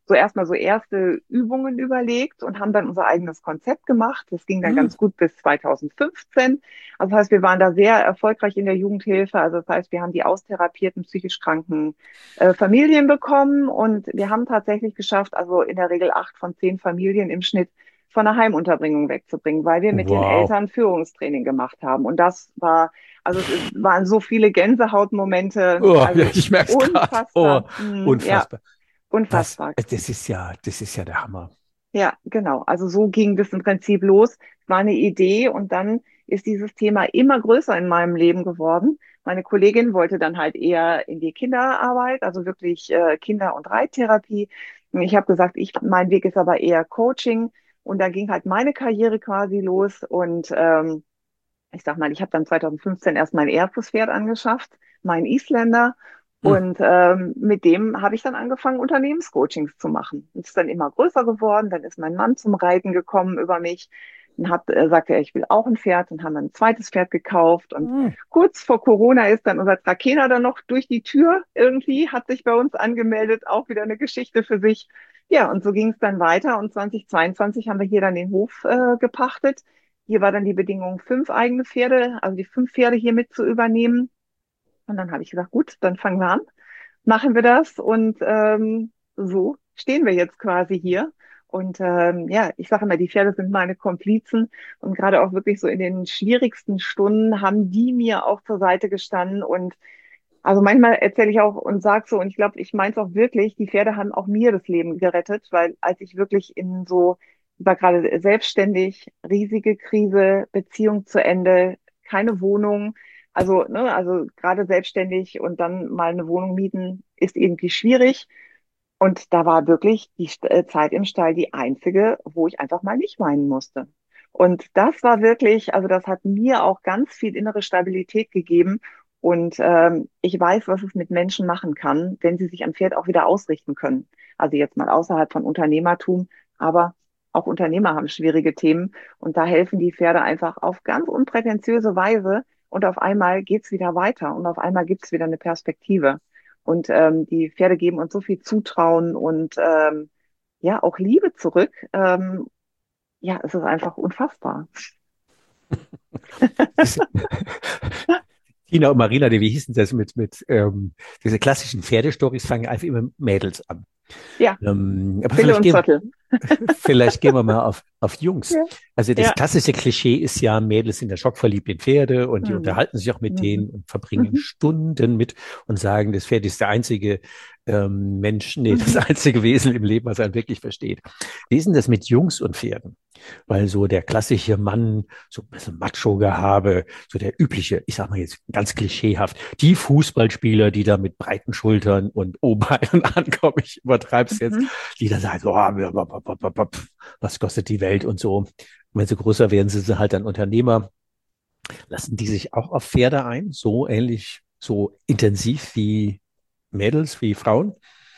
so erstmal so erste Übungen überlegt und haben dann unser eigenes Konzept gemacht. Das ging dann Hm. ganz gut bis zweitausendfünfzehn. Also das heißt, wir waren da sehr erfolgreich in der Jugendhilfe. Also das heißt, wir haben die austherapierten psychisch kranken äh, Familien bekommen und wir haben tatsächlich geschafft, also in der Regel acht von zehn Familien im Schnitt von der Heimunterbringung wegzubringen, weil wir mit den Wow. Eltern Führungstraining gemacht haben. Und das war, also es ist- waren so viele Gänsehautmomente, Oh, ja, also ich merke es gerade. Oh, unfassbar. Hm, ja, unfassbar. Das, unfassbar. das ist ja, das ist ja der Hammer. Ja, genau. Also so ging das im Prinzip los. Es war eine Idee und dann ist dieses Thema immer größer in meinem Leben geworden. Meine Kollegin wollte dann halt eher in die Kinderarbeit, also wirklich äh, Kinder- und Reittherapie. Und ich habe gesagt, ich, mein Weg ist aber eher Coaching. Und da ging halt meine Karriere quasi los. Und ähm, ich sag mal, ich habe dann zweitausendfünfzehn erst mein erstes Pferd angeschafft, mein Isländer. Hm. Und ähm, mit dem habe ich dann angefangen, Unternehmenscoachings zu machen. Es ist dann immer größer geworden. Dann ist mein Mann zum Reiten gekommen über mich. Dann hat, äh, sagte er, ich will auch ein Pferd. Dann haben wir ein zweites Pferd gekauft. Und Hm. kurz vor Corona ist dann unser Trakehner dann noch durch die Tür irgendwie, hat sich bei uns angemeldet. Auch wieder eine Geschichte für sich. Ja, und so ging es dann weiter. Und zweitausendzweiundzwanzig haben wir hier dann den Hof äh, gepachtet. Hier war dann die Bedingung, fünf eigene Pferde, also die fünf Pferde hier mit zu übernehmen. Und dann habe ich gesagt, gut, dann fangen wir an, machen wir das. Und ähm, so stehen wir jetzt quasi hier. Und ähm, ja, ich sage immer, die Pferde sind meine Komplizen. Und gerade auch wirklich so in den schwierigsten Stunden haben die mir auch zur Seite gestanden. Und also manchmal erzähle ich auch und sage so, und ich glaube, ich meine es auch wirklich, die Pferde haben auch mir das Leben gerettet, weil als ich wirklich in so, ich war gerade selbstständig, riesige Krise, Beziehung zu Ende, keine Wohnung, also, ne, also gerade selbstständig und dann mal eine Wohnung mieten, ist irgendwie schwierig. Und da war wirklich die St- äh, Zeit im Stall die einzige, wo ich einfach mal nicht weinen musste. Und das war wirklich, also das hat mir auch ganz viel innere Stabilität gegeben. Und ähm, ich weiß, was es mit Menschen machen kann, wenn sie sich am Pferd auch wieder ausrichten können. Also jetzt mal außerhalb von Unternehmertum, aber auch Unternehmer haben schwierige Themen. Und da helfen die Pferde einfach auf ganz unprätentiöse Weise. Und auf einmal geht's wieder weiter und auf einmal gibt's wieder eine Perspektive. Und ähm, die Pferde geben uns so viel Zutrauen und ähm, ja, auch Liebe zurück. Ähm, ja, es ist einfach unfassbar. Das, Tina und Marina, die, wie hießen das mit, mit ähm, diese klassischen Pferdestories, fangen einfach immer mit Mädels an. Ja, Ähm, aber Wille vielleicht und gehen, Zottel. vielleicht gehen wir mal auf, auf Jungs. Ja, Also das ja. klassische Klischee ist ja, Mädels sind ja schockverliebt in Pferde und die Mhm. unterhalten sich auch mit Mhm. denen und verbringen Mhm. Stunden mit und sagen, das Pferd ist der einzige ähm, Mensch, nee, das Mhm. einzige Wesen im Leben, was er wirklich versteht. Wie ist denn das mit Jungs und Pferden? Weil so der klassische Mann, so ein bisschen Macho-Gehabe, so der übliche, ich sag mal jetzt ganz klischeehaft, die Fußballspieler, die da mit breiten Schultern und O-Beinen ankommen, ich übertreib's jetzt, Mhm. die dann sagen, so, ah, was kostet die Welt und so. Und wenn sie größer werden, sind sie halt dann Unternehmer. Lassen die sich auch auf Pferde ein, so ähnlich, so intensiv wie Mädels, wie Frauen?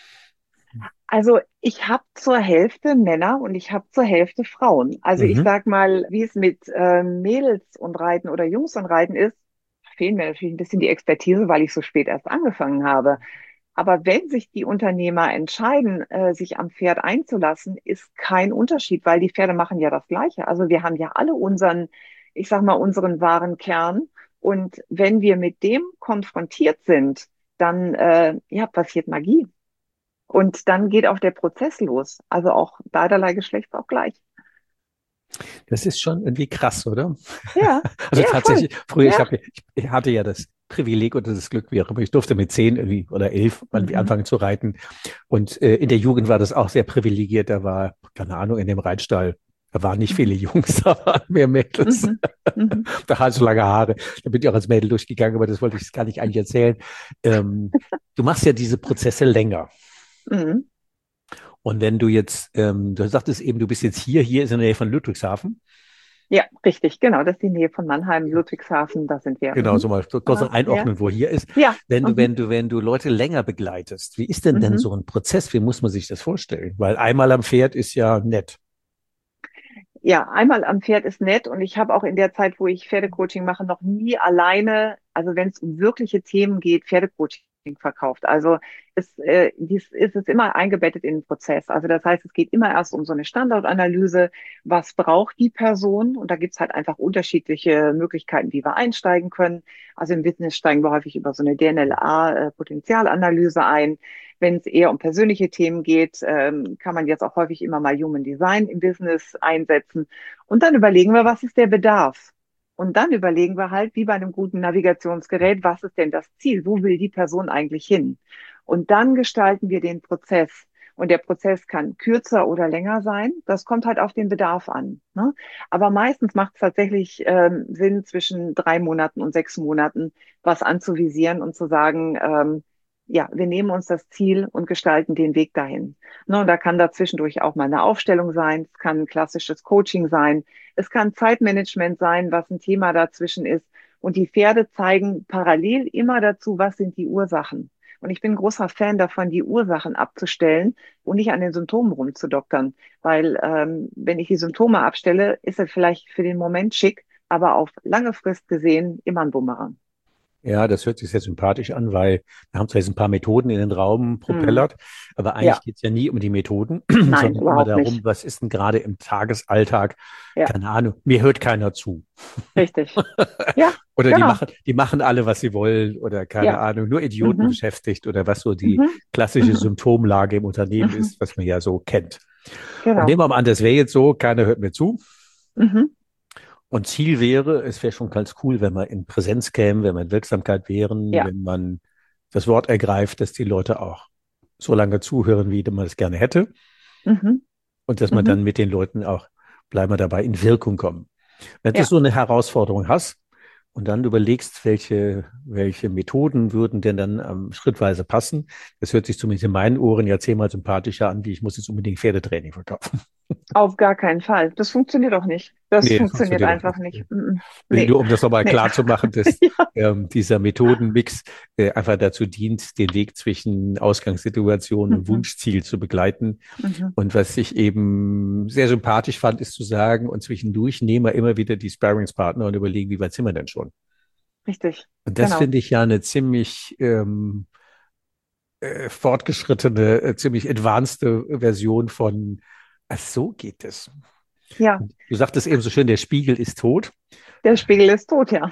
Also ich habe zur Hälfte Männer und ich habe zur Hälfte Frauen. Also ich Mhm. sag mal, wie es mit äh, Mädels und Reiten oder Jungs und Reiten ist, fehlen mir natürlich ein bisschen die Expertise, weil ich so spät erst angefangen habe. Aber wenn sich die Unternehmer entscheiden, äh, sich am Pferd einzulassen, ist kein Unterschied, weil die Pferde machen ja das Gleiche. Also wir haben ja alle unseren, ich sag mal, unseren wahren Kern. Und wenn wir mit dem konfrontiert sind, dann äh, ja, passiert Magie. Und dann geht auch der Prozess los. Also auch beiderlei Geschlecht auch gleich. Das ist schon irgendwie krass, oder? Ja, Also ja, voll. tatsächlich, früher, ich, Ja. hab, ich, ich hatte ja das Privileg oder das Glück, wie auch immer, ich durfte mit zehn irgendwie oder elf irgendwie Mhm. anfangen zu reiten. Und äh, in der Jugend war das auch sehr privilegiert. Da war, keine Ahnung, in dem Reitstall, da waren nicht viele Mhm. Jungs, da waren mehr Mädels. Mhm. Mhm. Da hatte ich so lange Haare. Da bin ich auch als Mädel durchgegangen, aber das wollte ich gar nicht eigentlich erzählen. Ähm, du machst ja diese Prozesse länger. Mhm. Und wenn du jetzt, ähm, du sagtest eben, du bist jetzt hier, hier ist in der Nähe von Ludwigshafen. Ja, richtig, genau. Das ist die Nähe von Mannheim, Ludwigshafen, da sind wir. Genau, Mhm. so mal so kurz Ah, ja, einordnen, wo hier ist. ja. Wenn du, Mhm. wenn du, wenn du Leute länger begleitest, wie ist denn denn Mhm. so ein Prozess? Wie muss man sich das vorstellen? Weil einmal am Pferd ist ja nett. Ja, einmal am Pferd ist nett und ich habe auch in der Zeit, wo ich Pferdecoaching mache, noch nie alleine, also wenn es um wirkliche Themen geht, Pferdecoaching verkauft. Also es, äh, dies ist es immer eingebettet in den Prozess. Also das heißt, es geht immer erst um so eine Standortanalyse. Was braucht die Person? Und da gibt's halt einfach unterschiedliche Möglichkeiten, wie wir einsteigen können. Also im Business steigen wir häufig über so eine D N L A-Potenzialanalyse ein. Wenn es eher um persönliche Themen geht, ähm, kann man jetzt auch häufig immer mal Human Design im Business einsetzen. Und dann überlegen wir, was ist der Bedarf? Und dann überlegen wir halt, wie bei einem guten Navigationsgerät, was ist denn das Ziel? Wo will die Person eigentlich hin? Und dann gestalten wir den Prozess. Und der Prozess kann kürzer oder länger sein. Das kommt halt auf den Bedarf an. Ne? Aber meistens macht es tatsächlich ähm, Sinn, zwischen drei Monaten und sechs Monaten was anzuvisieren und zu sagen, ähm, ja, wir nehmen uns das Ziel und gestalten den Weg dahin. Ne, und da kann dazwischendurch auch mal eine Aufstellung sein, es kann ein klassisches Coaching sein, es kann Zeitmanagement sein, was ein Thema dazwischen ist. Und die Pferde zeigen parallel immer dazu, was sind die Ursachen. Und ich bin ein großer Fan davon, die Ursachen abzustellen und nicht an den Symptomen rumzudoktern. Weil ähm, wenn ich die Symptome abstelle, ist es vielleicht für den Moment schick, aber auf lange Frist gesehen immer ein Bumerang. Ja, das hört sich sehr sympathisch an, weil wir haben zwar jetzt ein paar Methoden in den Raum Hm. propellert, aber eigentlich Ja, geht es ja nie um die Methoden, nein, sondern immer überhaupt darum, nicht. was ist denn gerade im Tagesalltag, Ja, keine Ahnung, mir hört keiner zu. richtig. Ja, Oder die genau. machen, die machen alle, was sie wollen, oder keine Ja. Ahnung, nur Idioten Mhm. beschäftigt oder was so die Mhm. klassische Mhm. Symptomlage im Unternehmen Mhm. ist, was man ja so kennt. Und Genau. nehmen wir mal an, das wäre jetzt so, keiner hört mir zu. Mhm. Und Ziel wäre, es wäre schon ganz cool, wenn wir in Präsenz kämen, wenn wir in Wirksamkeit wären, Ja. wenn man das Wort ergreift, dass die Leute auch so lange zuhören, wie man es gerne hätte. Mhm. Und dass man Mhm. dann mit den Leuten auch, bleiben wir dabei, in Wirkung kommen. Wenn du Ja. so eine Herausforderung hast und dann überlegst, welche, welche Methoden würden denn dann ähm, schrittweise passen, das hört sich zumindest in meinen Ohren ja zehnmal sympathischer an, wie ich muss jetzt unbedingt Pferdetraining verkaufen. Auf gar keinen Fall. Das funktioniert auch nicht. Das Nee, das funktioniert funktioniert auch einfach nicht. nicht. Mhm. Nee, Nee. nur um das nochmal Nee. klar zu machen, dass Ja. ähm, dieser Methodenmix äh, einfach dazu dient, den Weg zwischen Ausgangssituation und Mhm. Wunschziel zu begleiten. Mhm. Und was ich eben sehr sympathisch fand, ist zu sagen, und zwischendurch nehmen wir immer wieder die Sparringspartner und überlegen, wie weit sind wir denn schon? Richtig. Und das Genau. finde ich ja eine ziemlich ähm, äh, fortgeschrittene, äh, ziemlich advanced Version von, ach, so geht es. Ja. Du sagtest eben so schön, der Spiegel ist tot. Der Spiegel ist tot, ja.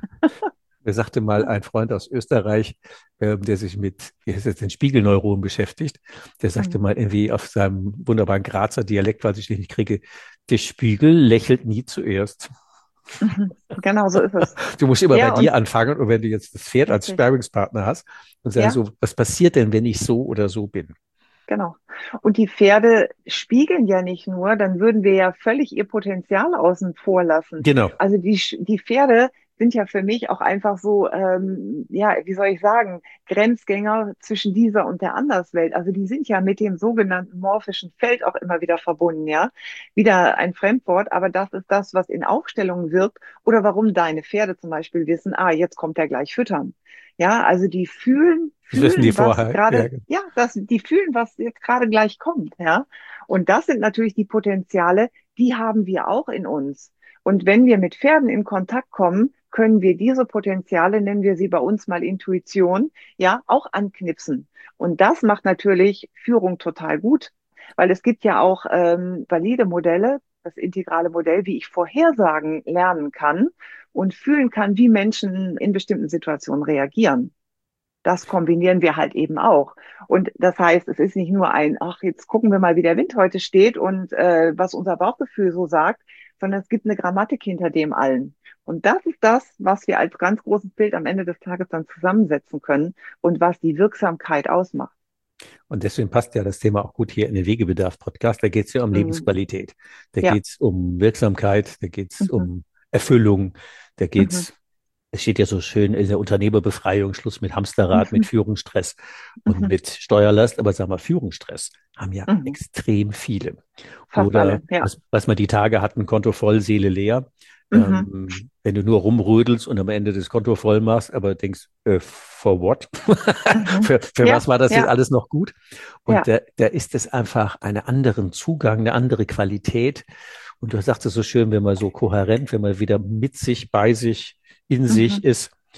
Mir sagte mal ein Freund aus Österreich, ähm, der sich mit, wie heißt es, den Spiegelneuronen beschäftigt, der sagte Mhm. mal irgendwie auf seinem wunderbaren Grazer Dialekt, was ich nicht kriege, der Spiegel lächelt nie zuerst. Mhm. Genau so ist es. Du musst immer bei Ja, und dir anfangen und wenn du jetzt das Pferd als richtig. Sparringspartner hast und sagst Ja. so, was passiert denn, wenn ich so oder so bin? Genau. Und die Pferde spiegeln ja nicht nur, dann würden wir ja völlig ihr Potenzial außen vor lassen. Genau. Also die, Sch- die Pferde sind ja für mich auch einfach so, ähm, ja, wie soll ich sagen, Grenzgänger zwischen dieser und der Anderswelt. Also die sind ja mit dem sogenannten morphischen Feld auch immer wieder verbunden, ja. Wieder ein Fremdwort, aber das ist das, was in Aufstellungen wirkt oder warum deine Pferde zum Beispiel wissen, ah, jetzt kommt er gleich füttern. Ja, also die fühlen, Das wissen die fühlen, was vorher. Ja, gerade, ja, das, die fühlen, was jetzt gerade gleich kommt, ja. Und das sind natürlich die Potenziale, die haben wir auch in uns. Und wenn wir mit Pferden in Kontakt kommen, können wir diese Potenziale, nennen wir sie bei uns mal Intuition, ja, auch anknipsen. Und das macht natürlich Führung total gut, weil es gibt ja auch ähm, valide Modelle, das integrale Modell, wie ich Vorhersagen lernen kann und fühlen kann, wie Menschen in bestimmten Situationen reagieren. Das kombinieren wir halt eben auch. Und das heißt, es ist nicht nur ein, ach, jetzt gucken wir mal, wie der Wind heute steht und äh, was unser Bauchgefühl so sagt, sondern es gibt eine Grammatik hinter dem allen. Und das ist das, was wir als ganz großes Bild am Ende des Tages dann zusammensetzen können und was die Wirksamkeit ausmacht. und deswegen passt ja das Thema auch gut hier in den Wegebedarf-Podcast. Da geht es ja um Mhm. Lebensqualität. Da Ja. geht es um Wirksamkeit, da geht es Mhm. um Erfüllung, da geht Mhm. es, es steht ja so schön in der Unternehmerbefreiung, Schluss mit Hamsterrad, mit Mhm. Führungsstress und Mhm. mit Steuerlast. Aber sagen wir, Führungsstress haben ja Mhm. extrem viele. Fast Oder alle, ja. was, was man die Tage hatten, Konto voll, Seele leer. Mhm. Ähm, wenn du nur rumrödelst und am Ende das Konto voll machst, aber denkst, äh, for what? Mhm. für, für Ja, was war das jetzt ja, alles noch gut? Und ja. da, da ist es einfach einen anderen Zugang, eine andere Qualität. Und du sagst es so schön, wenn man so kohärent, wenn man wieder mit sich, bei sich, in sich Mhm. ist.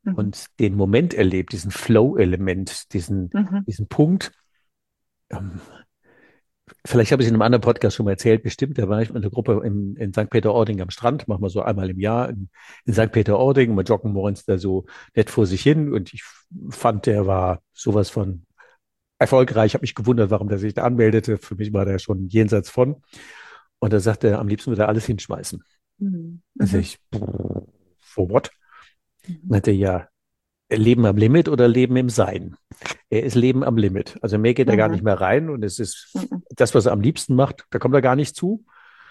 mhm. und den Moment erlebt, diesen Flow-Element, diesen, mhm. diesen Punkt. Ähm, vielleicht habe ich es in einem anderen Podcast schon mal erzählt, bestimmt, da war ich mit einer Gruppe in, in Sankt Peter-Ording am Strand, machen wir so einmal im Jahr in, in Sankt Peter-Ording, wir joggen morgens da so nett vor sich hin und ich fand, der war sowas von erfolgreich. Ich habe mich gewundert, warum der sich da anmeldete. Für mich war der schon jenseits von. Und da sagte er, am liebsten würde er alles hinschmeißen. Mhm. Dann sag ich, for what? Mhm. Dann hat er, ja, Leben am Limit oder Leben im Sein? Er ist Leben am Limit. Also mehr geht er mhm. gar nicht mehr rein und es ist mhm. das, was er am liebsten macht, da kommt er gar nicht zu.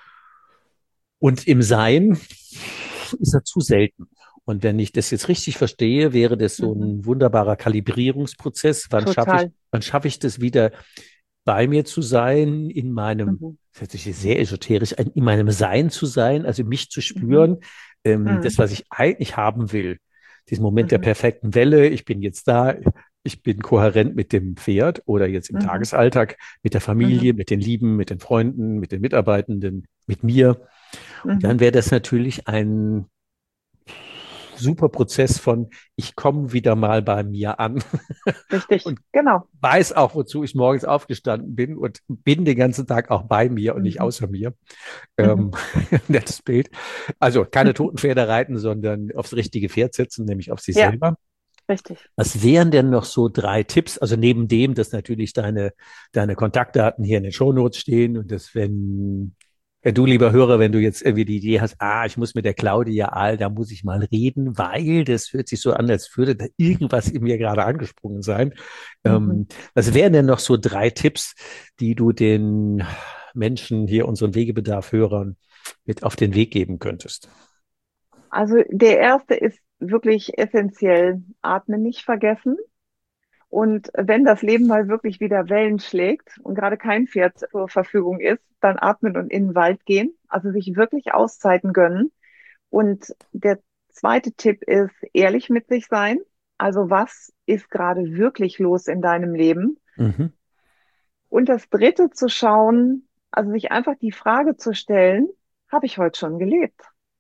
Und im Sein ist er zu selten. Und wenn ich das jetzt richtig verstehe, wäre das so ein mhm. wunderbarer Kalibrierungsprozess. Wann schaffe ich, wann schaffe ich das wieder bei mir zu sein, in meinem, mhm. das hört sich sehr esoterisch an, in meinem Sein zu sein, also mich zu spüren, mhm. ähm, mhm. das, was ich eigentlich haben will. Diesen Moment mhm. der perfekten Welle, ich bin jetzt da, ich bin kohärent mit dem Pferd oder jetzt im mhm. Tagesalltag mit der Familie, mhm. mit den Lieben, mit den Freunden, mit den Mitarbeitenden, mit mir. Mhm. Und dann wäre das natürlich ein super Prozess von, ich komme wieder mal bei mir an. Richtig, und genau. Weiß auch, wozu ich morgens aufgestanden bin und bin den ganzen Tag auch bei mir und mhm. nicht außer mir. Mhm. Ähm, nettes Bild. Also keine toten Pferde reiten, sondern aufs richtige Pferd setzen, nämlich auf sich ja. selber. Richtig. Was wären denn noch so drei Tipps? Also neben dem, dass natürlich deine, deine Kontaktdaten hier in den Shownotes stehen und dass, wenn Ja, du, lieber Hörer, wenn du jetzt irgendwie die Idee hast, ah, ich muss mit der Claudia Ahl, da muss ich mal reden, weil das hört sich so an, als würde da irgendwas in mir gerade angesprungen sein. Mhm. Ähm, was wären denn noch so drei Tipps, die du den Menschen hier, unseren Wegebedarf-Hörern, mit auf den Weg geben könntest? Also der erste ist wirklich essentiell, atmen nicht vergessen. Und wenn das Leben mal wirklich wieder Wellen schlägt und gerade kein Pferd zur Verfügung ist, dann atmen und in den Wald gehen, also sich wirklich Auszeiten gönnen. Und der zweite Tipp ist, ehrlich mit sich sein. Also was ist gerade wirklich los in deinem Leben? Mhm. Und das dritte zu schauen, also sich einfach die Frage zu stellen, habe ich heute schon gelebt?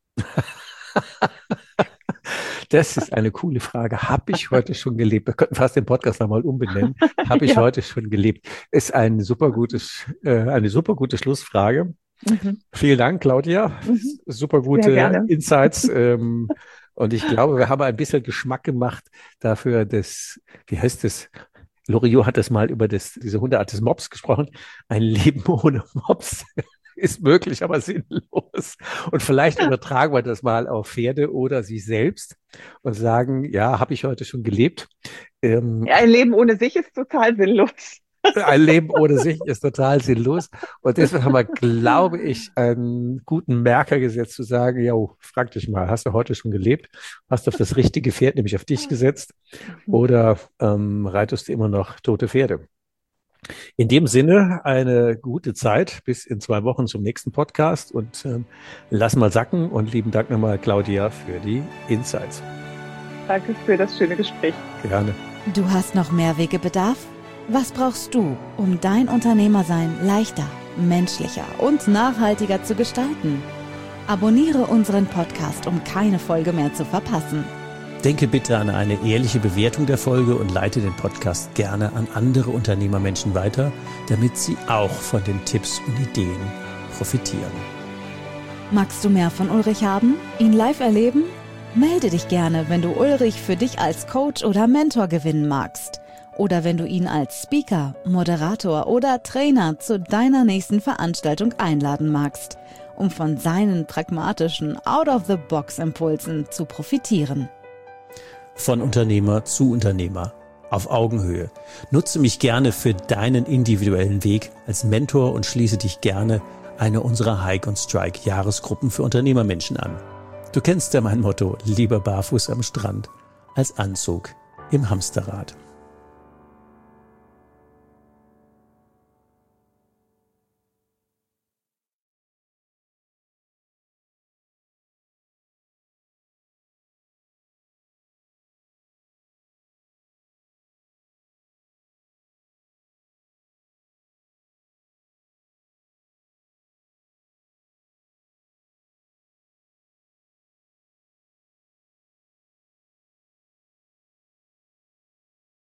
Das ist eine coole Frage. Habe ich heute schon gelebt? Wir könnten fast den Podcast nochmal umbenennen. Habe ich ja. heute schon gelebt? Ist ein super gutes, äh, eine super gute Schlussfrage. Mhm. Vielen Dank, Claudia. Mhm. Super gute Insights. ähm, und ich glaube, wir haben ein bisschen Geschmack gemacht dafür, dass, wie heißt das? Loriot hat das mal über das, diese Hundeart des Mops gesprochen. Ein Leben ohne Mops ist möglich, aber sinnlos. Und vielleicht ja. übertragen wir das mal auf Pferde oder sich selbst und sagen, ja, habe ich heute schon gelebt. Ähm, ja, ein Leben ohne sich ist total sinnlos. Ein Leben ohne sich ist total sinnlos. Und deswegen haben wir, glaube ich, einen guten Merker gesetzt, zu sagen, ja, frag dich mal, hast du heute schon gelebt? Hast du auf das richtige Pferd, nämlich auf dich gesetzt? Oder ähm, reitest du immer noch tote Pferde? In dem Sinne, eine gute Zeit bis in zwei Wochen zum nächsten Podcast und ähm, lass mal sacken und lieben Dank nochmal, Claudia, für die Insights. Danke für das schöne Gespräch. Gerne. Du hast noch mehr Wegebedarf? Was brauchst du, um dein Unternehmersein leichter, menschlicher und nachhaltiger zu gestalten? Abonniere unseren Podcast, um keine Folge mehr zu verpassen. Denke bitte an eine ehrliche Bewertung der Folge und leite den Podcast gerne an andere Unternehmermenschen weiter, damit sie auch von den Tipps und Ideen profitieren. Magst du mehr von Ulrich haben? Ihn live erleben? Melde dich gerne, wenn du Ulrich für dich als Coach oder Mentor gewinnen magst. Oder wenn du ihn als Speaker, Moderator oder Trainer zu deiner nächsten Veranstaltung einladen magst, um von seinen pragmatischen Out-of-the-Box-Impulsen zu profitieren. Von Unternehmer zu Unternehmer, auf Augenhöhe. Nutze mich gerne für deinen individuellen Weg als Mentor und schließe dich gerne einer unserer Hike und Strike Jahresgruppen für Unternehmermenschen an. Du kennst ja mein Motto, lieber barfuß am Strand als Anzug im Hamsterrad.